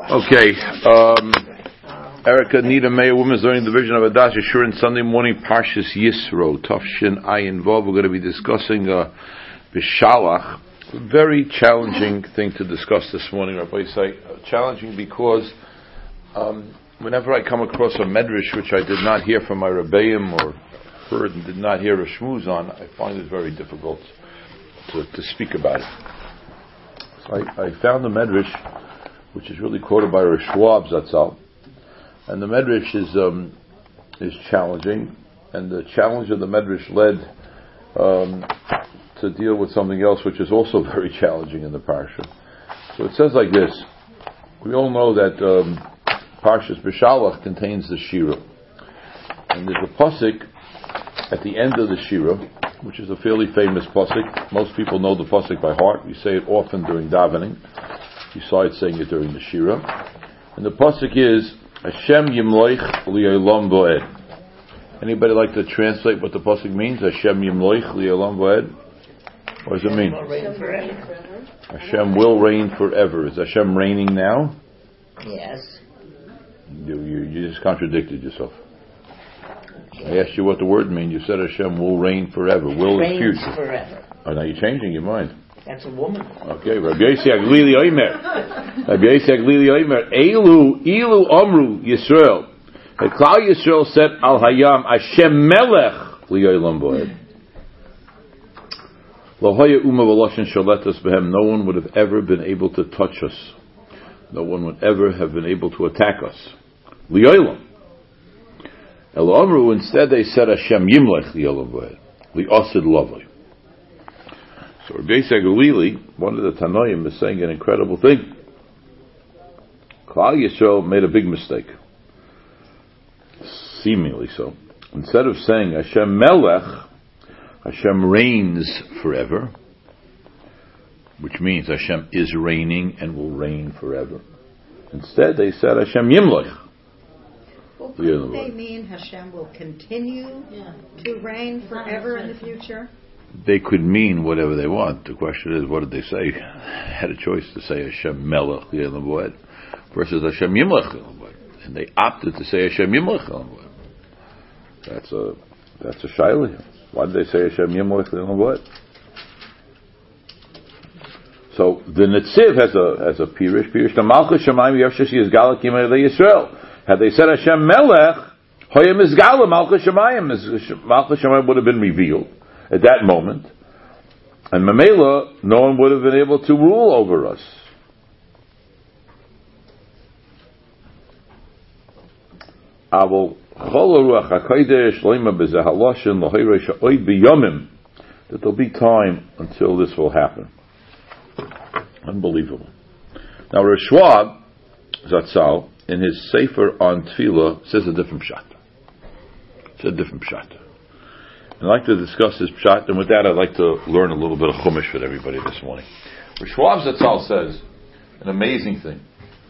Okay, Erica Nita Mayer, Women's Learning Division of Adash Assurance, Sunday morning, Parshas Yisro, Tafshin Ayin Vav. We're going to be discussing Bishalach. Very challenging thing to discuss this morning, Rabbi say. Challenging because whenever I come across a medrash which I did not hear from my Rebbeim or heard and did not hear a shmuz on, I find it very difficult to speak about it. So I found the medrash which is really quoted by Rosh Schwab Zatzal, and the medrash is challenging, and the challenge of the medrash led to deal with something else which is also very challenging in the parsha. So it says like this: we all know that Parshas Bishalach contains the Shira, and there's a pasuk at the end of the Shira, which is a fairly famous pasuk. Most people know the pasuk by heart. We say it often during davening, besides saying it during the Shira. And the pasuk is Hashem Yimloich Li'olam Vo'ed. Anybody like to translate what the pasuk means? Hashem Yimloich Li'olam Vo'ed. What does it mean? Hashem will reign forever. Is Hashem reigning now? Yes. You just contradicted yourself. I asked you what the word means. You said Hashem will reign forever. Will in future. Forever. Oh, now you're changing your mind. That's a woman. Okay, Rabbi Yossi Aglili Omer. Rabbi Yossi Aglili Omer. Ilu Amru Yisrael. Klal Yisrael said Al Hayam Hashem Melech Li'olam Vo'ed. Lo Haya Uma V'Loshen Shaletas Behem. No one would have ever been able to touch us. No one would ever have been able to attack us. Li'olam. El Amru, instead they said Hashem Yimlech Li'olam Vo'ed. Li'osid Lovely. So Rabbi Yossi Aglili, one of the Tanoim, is saying an incredible thing. Klal Yisrael made a big mistake. Seemingly so. Instead of saying Hashem Melech, Hashem reigns forever, which means Hashem is reigning and will reign forever. Instead they said Hashem Yimlech. Well, couldn't they mean Hashem will continue to reign forever in the future? They could mean whatever they want. The question is, what did they say? Had a choice to say Hashem Melech Li'olam Vo'ed versus Hashem Yimlech Li'olam Vo'ed, and they opted to say Hashem Yimlech Li'olam Vo'ed. That's a shaila. Why did they say Hashem Yimlech Li'olam Vo'ed? So the Netziv has a pirush. The Malchus Shemayim Yavshashi is Galak Yimei Yisrael. Had they said Hashem Melech, Hoyam is Gala Malchus Shemayim. Malchus Shemayim would have been revealed at that moment, and Mamela, no one would have been able to rule over us. That there'll be time until this will happen. Unbelievable. Now, Rosh Schwab Zatzal, in his Sefer on Tefillah, says a different pshat. I'd like to discuss this pshat, and with that I'd like to learn a little bit of Chumash with everybody this morning. Rosh Schwab Zatzal says an amazing thing.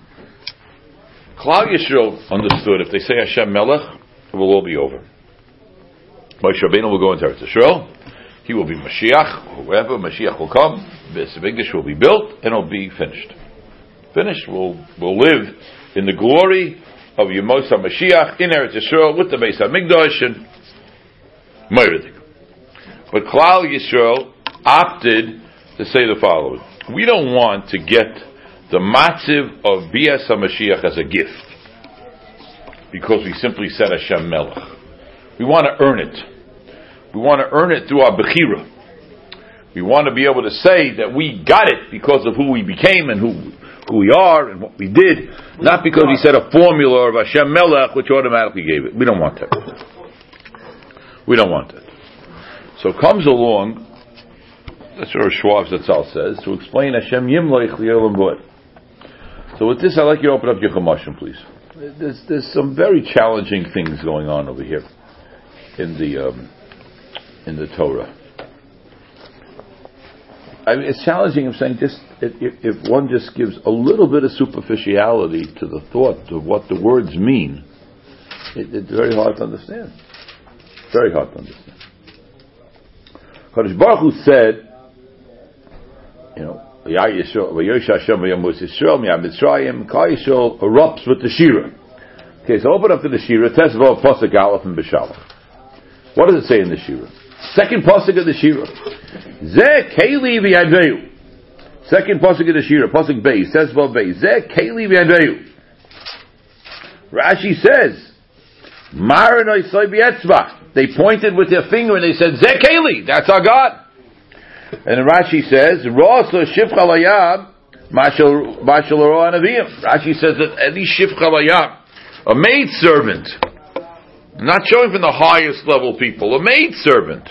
Klal Yisrael understood if they say Hashem Melech, it will all be over. Moshe Rabbeinu will go into Eretz Yisrael, he will be Mashiach, whoever, Mashiach will come, the Beis Hamikdash will be built, and it'll be finished. We'll live in the glory of Yemos HaMashiach in Eretz Yisrael with the Beis Hamikdash and Meiridik. But Klal Yisrael opted to say the following: we don't want to get the matziv of Bias HaMashiach as a gift because we simply said Hashem Melech. We want to earn it. We want to earn it through our Bechira. We want to be able to say that we got it because of who we became and who we are and what we did, not because we said a formula of Hashem Melech which automatically gave it. We don't want that. So comes along, that's what Schwab Zatzal says, to explain Hashem Yimloich Li'olam Vo'ed. So with this, I'd like you to open up your Chumashim, please. There's some very challenging things going on over here in the Torah. I mean, it's challenging. I'm saying just if one just gives a little bit of superficiality to the thought of what the words mean, it's very hard to understand. Very hard to understand. Kadosh Baruch Hu said, V'yosh Hashem v'yamus Yisrael miyam Mitzrayim. Klal Yisrael erupts with the Shira. Okay, so open up to the Shira. Tesvav pasuk Aleph and B'Shalach. What does it say in the Shira? Second pasuk of the Shira. Zeh Keli v'Yadveu. Second pasuk of the Shira, pasuk Beis, Tesvav Beis. Zeh Keli v'Yadveu. Rashi says, Maranoi Soy B'Etzvah. They pointed with their finger and they said, Zeh Keli, that's our God. And then Rashi says, Rosa Shifcha Layam, Mashal Roa Anavim. Rashi says that any Shifcha Layam, a maidservant, not showing from the highest level people, a maidservant.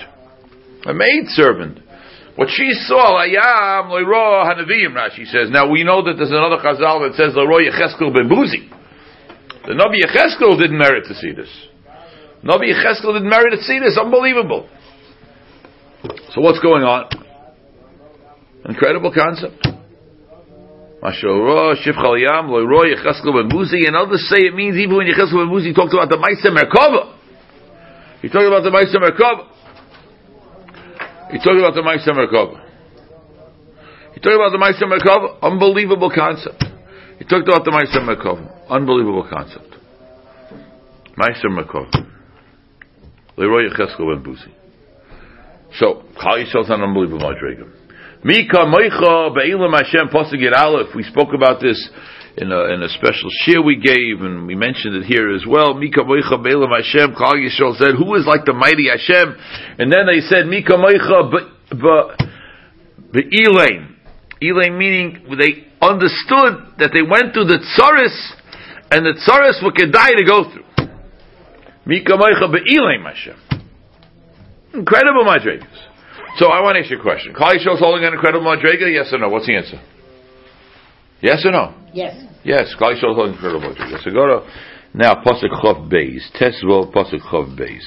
What she saw, Layam, Leroa Hanavim, Rashi says. Now we know that there's another Chazal that says, Leroa Yecheskel Ben Buzi. The Nabi Yecheskel didn't merit to see this. Nabi Yecheskel didn't merit to see this. Unbelievable. So what's going on? Incredible concept. Masha'Allah, Shifcha Liyam, Lo'roy, Yecheskel Ben Buzi, and others say it means even when Yecheskel Ben Buzi talked about the Ma'aseh Merkava. He talked about the Ma'aseh Merkava. Unbelievable concept. He talked about the Ma'aseh Merkava. Unbelievable concept. Ma'aseh Merkava. Leroy Yecheskel Ben Buzi. So, Klal Yisrael is an unbelievable madrega. Mika Moicha Be'ilam Hashem Pasuk Yud Aleph. We spoke about this in a special shir we gave, and we mentioned it here as well. Mika Moicha Be'ilam Hashem. Klal Yisrael said, "Who is like the mighty Hashem?" And then they said, Mika Moicha Be'ilam. Elaim meaning they understood that they went through the tsaris, and the tsaris were kedai to go through. Mika Moicha Be'ilam Hashem. Incredible madregas. So I want to ask you a question. Klal Yisrael is holding an incredible madrega? Yes or no? What's the answer? Yes or no? Yes. Yes. Klal Yisrael is holding an incredible madrega. So go to now pasuk Chav Beis. Tesvav pasuk Chav Beis.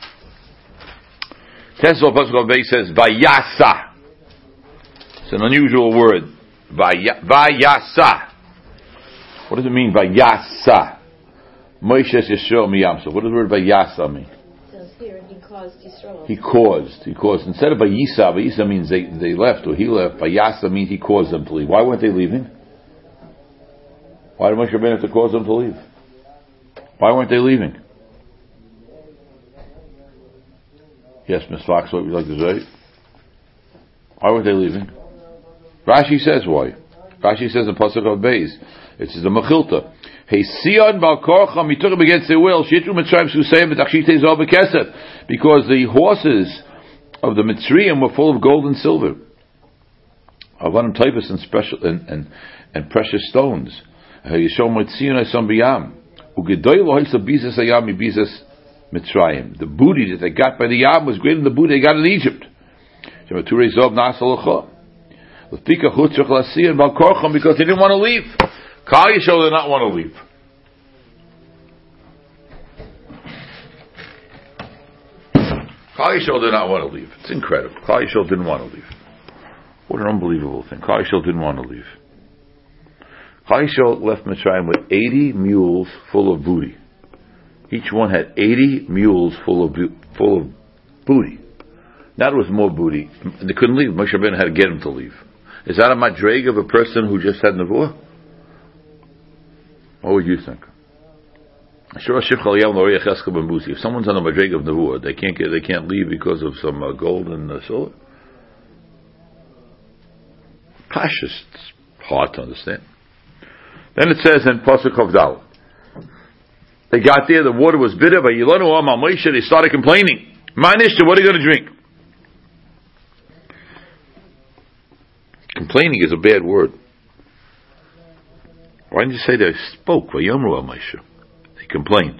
Tesvav pasuk Chav Beis says Vayasa. It's an unusual word. Vayasa. What does it mean? Vayasa. Moshe Yisrael miyamso. What does the word Vayasa mean? He caused. Instead of Vayisa means they left or he left. Vayasa means he caused them to leave. Why weren't they leaving? Why did Moshe Rabbeinu have to cause them to leave? Why weren't they leaving? Yes, Ms. Fox, what would you like to say? Why weren't they leaving? Rashi says why. Rashi says in Pasuk of Beis, it says the Mechilta. Hey, Sion Balkorcham, he took him against their will. Shitru Mitzrayim Susayim B'Tachshitei Zol B'Kesef, because the horses of the Mitzrayim were full of gold and silver, Avanim Typhus and special and precious stones. Yishom Mitzion Aysom B'Yam Ugedoy Lo Haysa Bizas Ayam Bizas Mitzrayim. The booty that they got by the Yam was greater than the booty they got in Egypt. Shematurei Zov Nasalacha L'Tika Chutzach L'Asiyan Balkorcham, because they didn't want to leave. Klal Yisrael did not want to leave. Klal Yisrael did not want to leave. It's incredible. Klal Yisrael didn't want to leave. What an unbelievable thing. Klal Yisrael didn't want to leave. Klal Yisrael left Mitzrayim with 80 mules full of booty. Each one had 80 mules full of booty. Now there was more booty. They couldn't leave. Moshe Rabbeinu had to get them to leave. Is that a madreg of a person who just had nevuah? What would you think? If someone's on a madreg of nevuah, they can't leave because of some gold and silver. Pashas, it's hard to understand. Then it says in Pasuk Hovdal, they got there, the water was bitter. They started complaining. Manishta, what are you going to drink? Complaining is a bad word. Why didn't you say they spoke? They complained.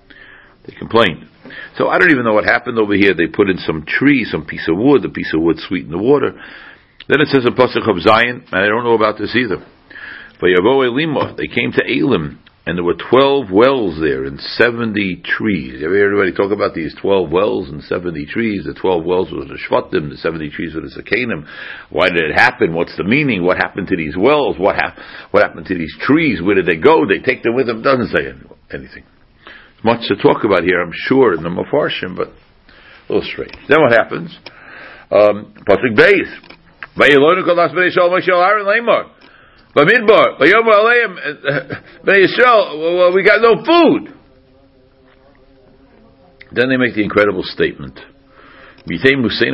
So I don't even know what happened over here. They put in some tree, some piece of wood. The piece of wood sweetened the water. Then it says in Pasuk of Zion, and I don't know about this either. They came to Elim, and there were 12 wells there and 70 trees. Everybody talk about these 12 wells and 70 trees. The 12 wells were the Shvatim, the 70 trees were the Sakanim. Why did it happen? What's the meaning? What happened to these wells? What happened to these trees? Where did they go? They take them with them? Doesn't say anything. Much to talk about here, I'm sure, in the Mefarshim, but a little strange. Then what happens? Pasuk Beis. Vayelonu kolas b'nei Yisrael Moshe Aaron Leimor. B'midbar, Vayomer Aleim b'nei Yisrael. We got no food. Then they make the incredible statement. How much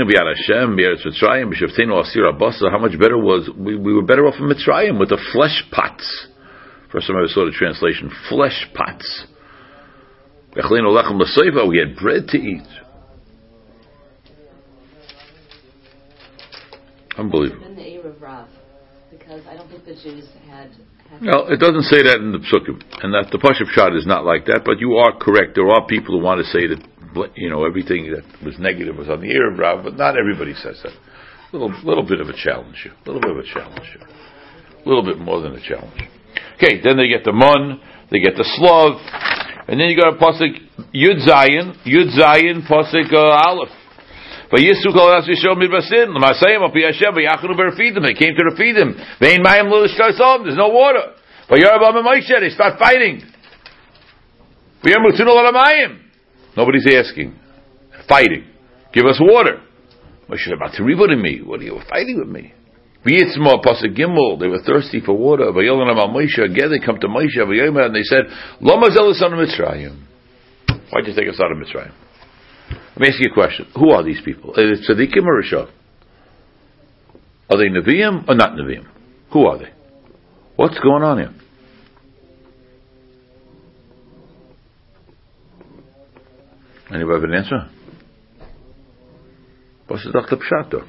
better was we were better off in Mitzrayim with the flesh pots. First time I ever saw the translation, flesh pots. We had bread to eat. Unbelievable. In the Erev Rav, because I don't think the Jews had. No, it doesn't say that in the Psukim, and that the Pashup Shad is not like that. But you are correct. There are people who want to say that everything that was negative was on the Erev Rav, but not everybody says that. Little bit of a challenge here. A little bit more than a challenge. Okay, then they get the Mun, they get the Slav, and then you got a pasuk Yud Zayin pasuk Aleph. They came to Refidim. There's no water. They start fighting. Nobody's asking. Fighting. Give us water. What are you fighting with me? They were thirsty for water. Again they come to Moshe and they said, why'd you take us out of Mitzrayim? Let me ask you a question. Who are these people? Are they Tzadikim or Rishav? Are they Nevi'im or not Nevi'im? Who are they? What's going on here? Anybody have an answer? What's the Dr. Pshato?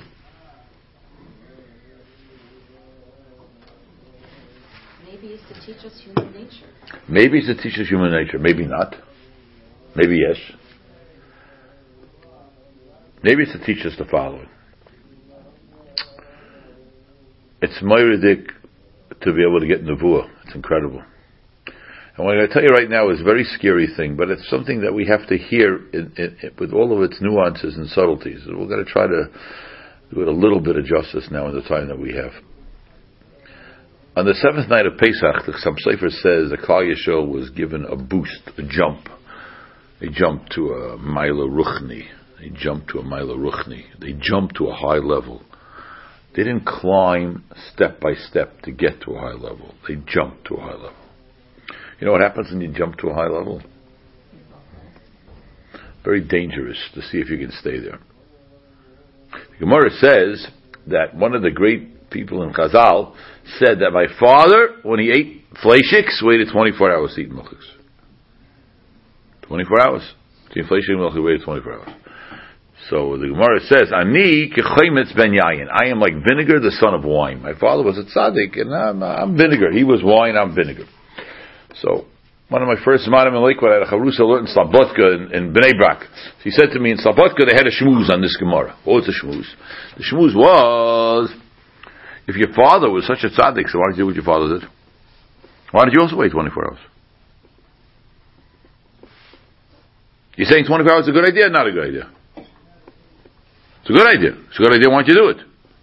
Maybe it's to teach us human nature. Maybe it's to teach us human nature. Maybe not. Maybe yes. Maybe it's to teach us the following. It's moiridik to be able to get nevuah. It's incredible. And what I'm going to tell you right now is a very scary thing, but it's something that we have to hear with all of its nuances and subtleties. We're going to try to do it a little bit of justice now in the time that we have. On the seventh night of Pesach, the Chassam Sofer says the Klal Yisrael was given a boost, a jump. They jumped to a Maila Ruchni. They jumped to a high level. They didn't climb step by step to get to a high level. They jumped to a high level. You know what happens when you jump to a high level? Very dangerous to see if you can stay there. The Gemara says that one of the great people in Chazal said that my father, when he ate fleishiks, waited 24 hours to eat milchiks. 24 hours. Between fleishik and milchik, waited 24 hours. So the Gemara says, Ani kechaymetz ben yayin. I am like vinegar, the son of wine. My father was a tzaddik, and I'm vinegar. He was wine, I'm vinegar. So, one of my first Zmanim in Lakewood, I had a Charusa learned in Slabotka in Bnei Brak. He said to me, in Slabotka they had a shmooze on this Gemara. What was the shmooze? The shmooze was, if your father was such a tzaddik, so why did you do what your father did? Why did you also wait 24 hours? You're saying 24 hours is a good idea or not a good idea? It's a good idea. It's a good idea. Why don't you do it?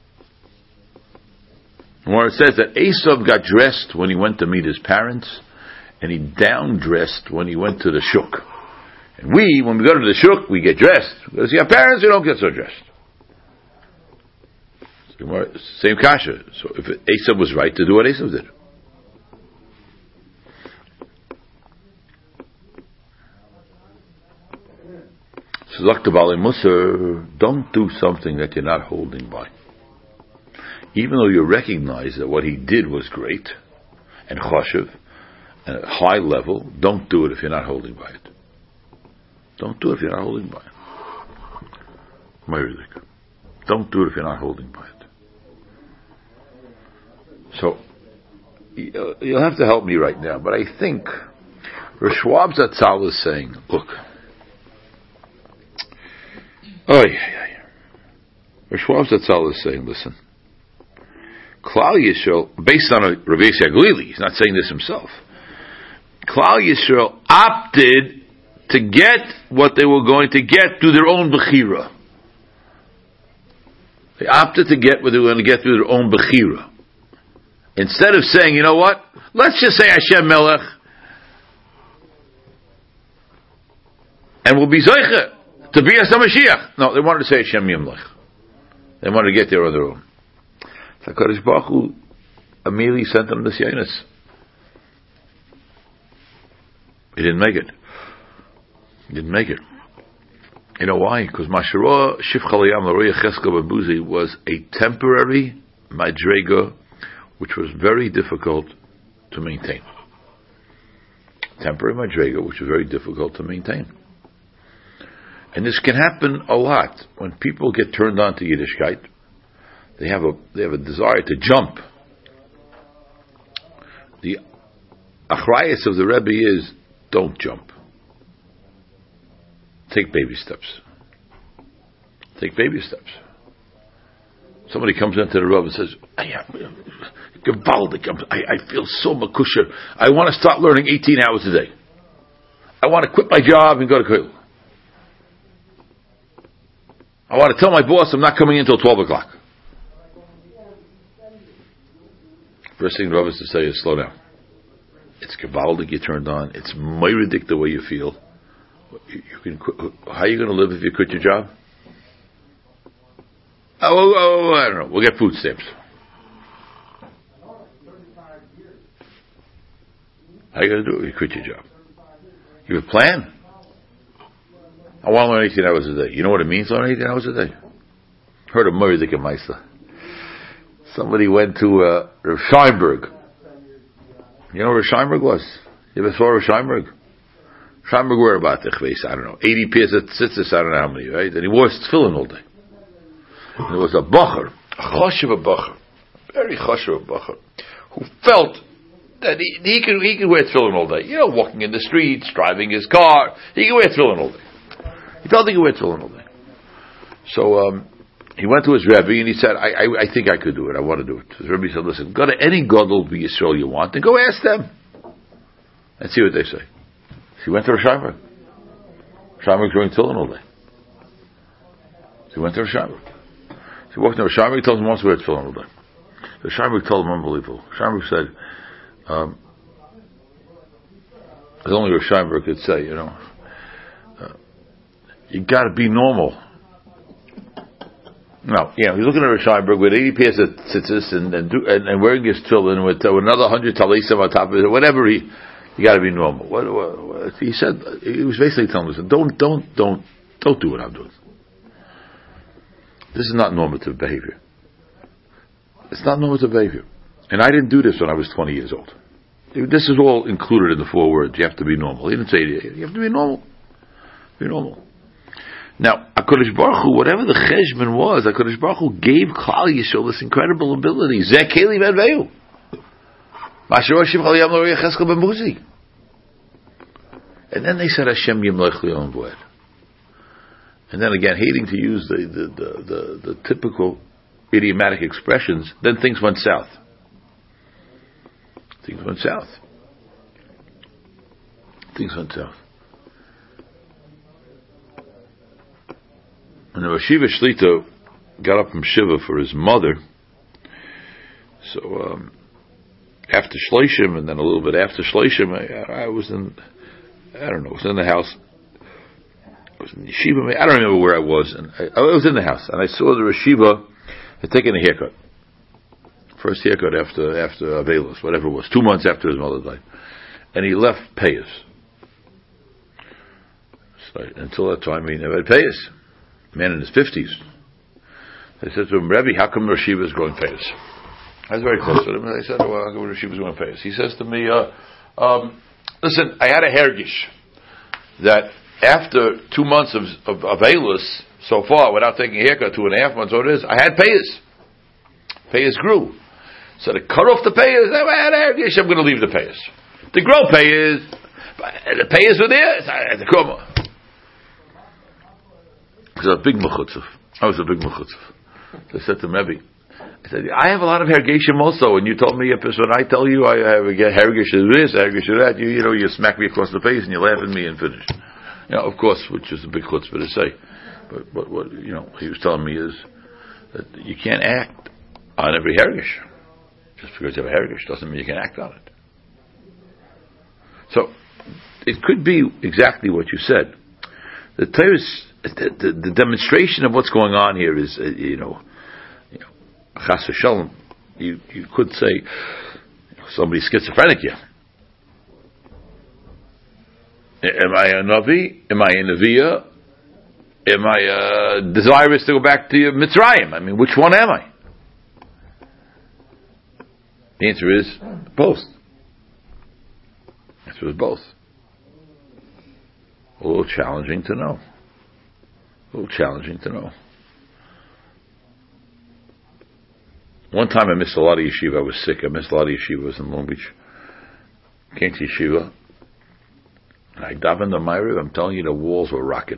Where it says that Esav got dressed when he went to meet his parents, and he down-dressed when he went to the shuk. And we, when we go to the shuk, we get dressed. We go to see our parents, we don't get so dressed. Same kasha. So if Esav was right to do what Esav did. So Dr. Bali Musar, don't do something that you're not holding by. Even though you recognize that what he did was great and choshev and at a high level, don't do it if you're not holding by it. Don't do it if you're not holding by it. Don't do it if you're not holding by it. So, you'll have to help me right now, but I think Rosh Schwab Zatzal is saying, look, Rosh Schwab Zatzal is saying, listen, Klal Yisrael, based on Rav Yossi Aglili, he's not saying this himself, Klal Yisrael opted to get what they were going to get through their own Bechira. They opted to get what they were going to get through their own Bechira. Instead of saying, you know what, let's just say Hashem Melech, and we'll be Zoiche to be as Mashiach. No, they wanted to say Hashem Yimlech. They wanted to get there on their own. So HaKadosh Baruch Hu immediately sent him the Siyonus. He didn't make it. He didn't make it. You know why? Because Mashara Shifcha Layam L'Roya Cheska B'Buzi was a temporary madrega, which was very difficult to maintain. Temporary madrega, which was very difficult to maintain. And this can happen a lot when people get turned on to Yiddishkeit. They have a desire to jump. The achrayus of the Rebbe is, don't jump. Take baby steps. Take baby steps. Somebody comes into the Rebbe and says, I feel so makusher. I want to start learning 18 hours a day. I want to quit my job and go to Kollel. I want to tell my boss I'm not coming in until 12 o'clock. First thing the Rebbe is to say is, slow down. It's Kabbalah you turned on. It's myridic the way you feel. You can quit. How are you going to live if you quit your job? I don't know. We'll get food stamps. How are you going to do it if you quit your job? You have a plan? I want to learn 18 hours a day. You know what it means to learn 18 hours a day? Heard of myridic and Meister. Somebody went to Rav Scheinberg. You know where Scheinberg was? You ever saw Rav Scheinberg? Scheinberg were about the chveis, I don't know, 80 pairs of tzitzis, I don't know how many, right? And he wore tefillin all day. And there was a bacher, a choshev bacher, very choshev bacher, who felt that he could wear tefillin all day. You know, walking in the streets, driving his car, he could wear tefillin all day. He felt he could wear tefillin all day. So, he went to his Rebbe and he said, I think I could do it. I want to do it. His Rebbe said, listen, go to any gadol b'Yisrael you want and go ask them and see what they say. So he went to Rav Scheinberg. Scheinberg's wearing tefillin all day. So he went to Rav Scheinberg. So he walked to Rav Scheinberg, told him he wants to wear tefillin all day. So Scheinberg told him unbelievable. Scheinberg said, as only Rav Scheinberg could say, you know, you got to be normal. No, you know, he's looking at Rav Scheinberg with 80 pairs of tzitzis and wearing his tefillin with another 100 talisim on top of it, whatever you got to be normal. What he said, he was basically telling us, don't do what I'm doing. This is not normative behavior. It's not normative behavior. And I didn't do this when I was 20 years old. This is all included in the 4 words. You have to be normal. He didn't say it. You have to be normal. Be normal. Now, HaKadosh Baruch Hu, whatever the cheshbon was, HaKadosh Baruch Hu gave Klal Yisrael this incredible ability. Zeh keli v'adveu. Mashar Shivcha Layam L'Roya Cheska B'Muzi. And then they said Hashem Yimlech L'Olam V'Ed. And then again, hating to use the typical idiomatic expressions, then things went south. Things went south. And the Rosh Yeshiva Shlita got up from Shiva for his mother. So after Shloshim, and then a little bit after Shloshim, I was in the house. I was in Yeshiva. I don't remember where I was. And I was in the house, and I saw the Rosh Yeshiva had taken a haircut. First haircut after Avelos, whatever it was, 2 months after his mother died. And he left payas. So until that time, he never had payas. Man in his 50s. I said to him, Rebbe, how come Rosh Yeshiva is growing payas? I was very close to him, and I said, well, how come Rosh Yeshiva is growing payas? He says to me, listen, I had a hergish that after 2 months of Avelos, so far, without taking a haircut, 2.5 months, what it is, I had payas. Payas grew. So to cut off the payas, I had a hergish, I'm going to leave the payas. To grow payas, the payas were there, I had to grow more. I was a big mechutzef. So I said to Rebbe, I said, I have a lot of hergeshim also, and you told me, when I tell you I have a hergesh of this, hergesh of that, you smack me across the face and you laugh at me and finish. Of course, which is a big chutzpah to say. But what he was telling me is that you can't act on every hergesh. Just because you have a hergesh doesn't mean you can act on it. So, it could be exactly what you said. The demonstration of what's going on here is, chas v'shalom, you could say somebody's schizophrenic here. Am I a Navi? Am I a Neviah? Am I desirous to go back to Mitzrayim? I mean, which one am I? The answer is both. The answer is both. A little challenging to know. One time I missed a lot of yeshiva. I was sick. I missed a lot of yeshiva. I was in Long Beach. Came to yeshiva. And I davened the Ma'ariv. I'm telling you, the walls were rocking.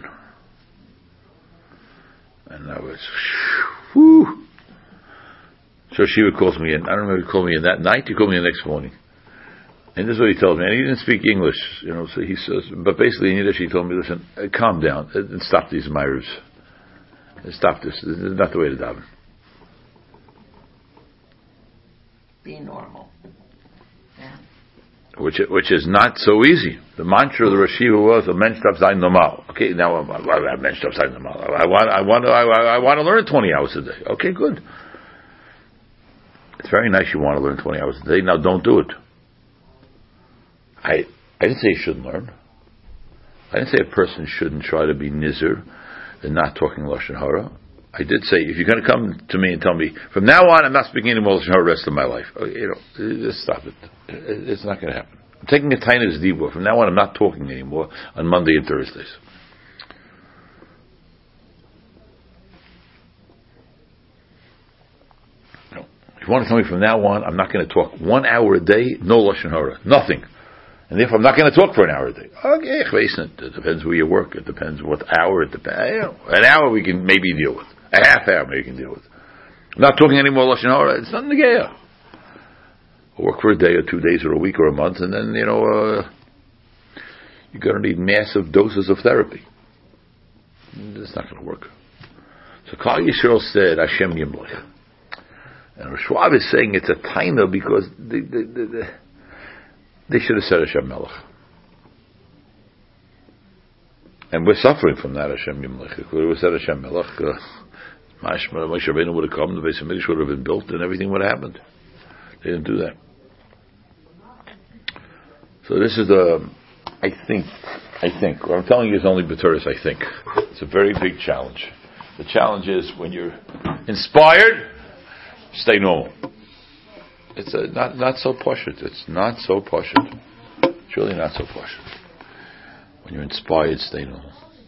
And I was, whew. So Shiva calls me in. I don't remember if he called me in that night. He called me the next morning. And this is what he told me. And he didn't speak English, so he says, but basically in Yiddish he told me, listen, calm down and stop these Ma'arivs. Stop this. This is not the way to daven. Be normal. Yeah. Which is not so easy. The mantra of the Rosh Yeshiva was a mensch darf sein normal. Okay, now a mensch darf sein normal. I want to learn 20 hours a day. Okay, good. It's very nice you want to learn 20 hours a day. Now don't do it. I didn't say you shouldn't learn. I didn't say a person shouldn't try to be nizir and not talking Lashon Hara. I did say, if you're going to come to me and tell me, from now on I'm not speaking any more Lashon Hara the rest of my life, just stop it. It's not going to happen. I'm taking a tainas dibur. From now on I'm not talking anymore on Monday and Thursdays. No. If you want to tell me from now on I'm not going to talk 1 hour a day, no Lashon Hara, nothing. And therefore I'm not going to talk for an hour a day. Okay, it depends where you work. It depends what hour. It depends. An hour we can maybe deal with. A half hour maybe we can deal with. I'm not talking any more Lashon Hara. It's nothing to get. I'll work for a day or 2 days or a week or a month, and then you're going to need massive doses of therapy. It's not going to work. So Klal Yisrael said Hashem Yimlech, and Rosh Schwab is saying it's a taina because they should have said Hashem Melech. And we're suffering from that, Hashem Yimlech. If we would have said Hashem Melech, Moshe Rabbeinu would have come, the Beis HaMikdash would have been built, and everything would have happened. They didn't do that. So this is I think, what I'm telling you is only B'turis, I think. It's a very big challenge. The challenge is when you're inspired, stay normal. It's not so poshut. It's not so poshut. It's really not so poshut. When you're inspired, stay normal.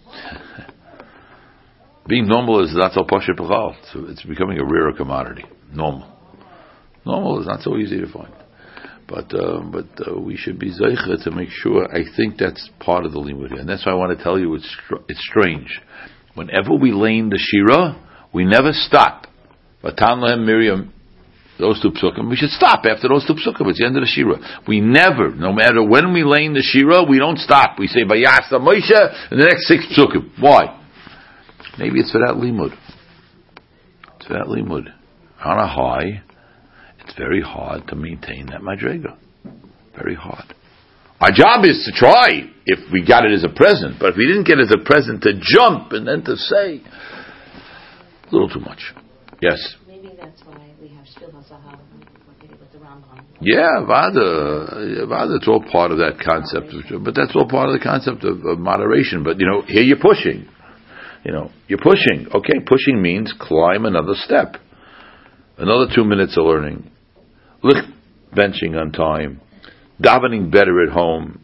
Being normal is not so poshut b'chal. It's becoming a rarer commodity. Normal is not so easy to find. But we should be zeicha to make sure. I think that's part of the limud here. And that's why I want to tell you it's strange. Whenever we lane the Shira, we never stop. Vatan lehem Miriam, those two psukim, we should stop after those two psukim. It's the end of the Shira. We never, no matter when we lane the Shira, we don't stop. We say, Vayasa Moshe, and the next 6 psukim. Why? Maybe it's for that limud. It's for that limud. On a high, it's very hard to maintain that madrega. Very hard. Our job is to try, if we got it as a present. But if we didn't get it as a present, to jump and then to say, a little too much. Yes? Maybe that's why we have Shvil HaZahav with the Rambam. Yeah, Vada, it's all part of that concept. But that's all part of the concept of moderation. But, here you're pushing. You're pushing. Okay, pushing means climb another step. Another 2 minutes of learning. Benching on time. Davening better at home.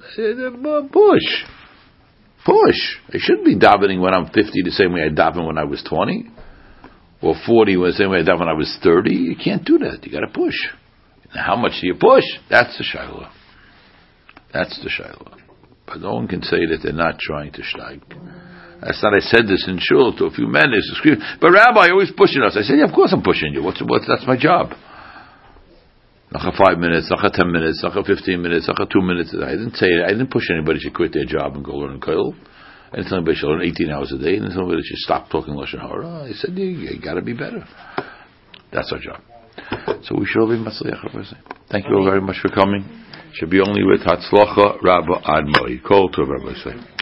Push. I shouldn't be davening when I'm 50 the same way I davened when I was 20. Or 40 the same way I davened when I was 30. You can't do that. You got to push. Now, how much do you push? That's the shayla. But no one can say that they're not trying to steig. I said this in shul to a few men. They scream, but Rabbi, you're always pushing us. I said, yeah, of course I'm pushing you. That's my job. Nacha 5 minutes, nacha 10 minutes, nacha 15 minutes, nacha 2 minutes. I didn't push anybody to quit their job and go learn koil. I didn't tell anybody should learn 18 hours a day. I didn't tell anybody should stop talking Lashon Hara. I said, you got to be better. That's our job. So we should all be matzliach. Thank you all very much for coming. Should be only with Hatzlacha Rabba Admoi. Kol Tov Rabbi Say.